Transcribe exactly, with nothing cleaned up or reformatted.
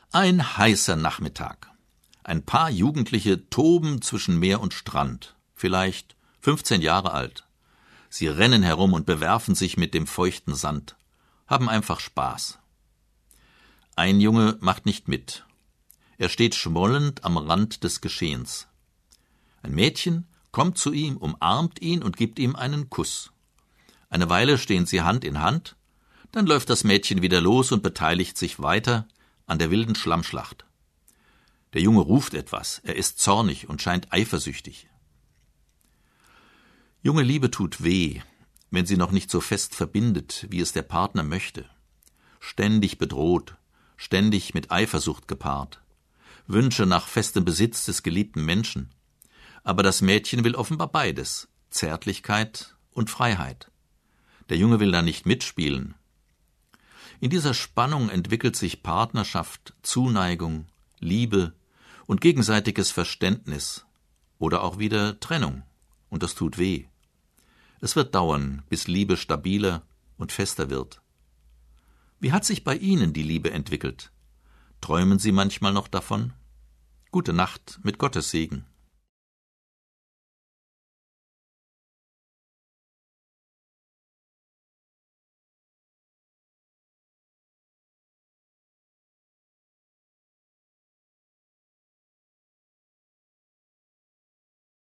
Ein heißer Nachmittag. Ein paar Jugendliche toben zwischen Meer und Strand, vielleicht fünfzehn Jahre alt. Sie rennen herum und bewerfen sich mit dem feuchten Sand, haben einfach Spaß. Ein Junge macht nicht mit. Er steht schmollend am Rand des Geschehens. Ein Mädchen kommt zu ihm, umarmt ihn und gibt ihm einen Kuss. Eine Weile stehen sie Hand in Hand, dann läuft das Mädchen wieder los und beteiligt sich weiter an der wilden Schlammschlacht. Der Junge ruft etwas, er ist zornig und scheint eifersüchtig. Junge Liebe tut weh, wenn sie noch nicht so fest verbindet, wie es der Partner möchte. Ständig bedroht, ständig mit Eifersucht gepaart. Wünsche nach festem Besitz des geliebten Menschen. Aber das Mädchen will offenbar beides, Zärtlichkeit und Freiheit. Der Junge will da nicht mitspielen. In dieser Spannung entwickelt sich Partnerschaft, Zuneigung, Liebe und gegenseitiges Verständnis oder auch wieder Trennung, und das tut weh. Es wird dauern, bis Liebe stabiler und fester wird. Wie hat sich bei Ihnen die Liebe entwickelt? Träumen Sie manchmal noch davon? Gute Nacht mit Gottes Segen.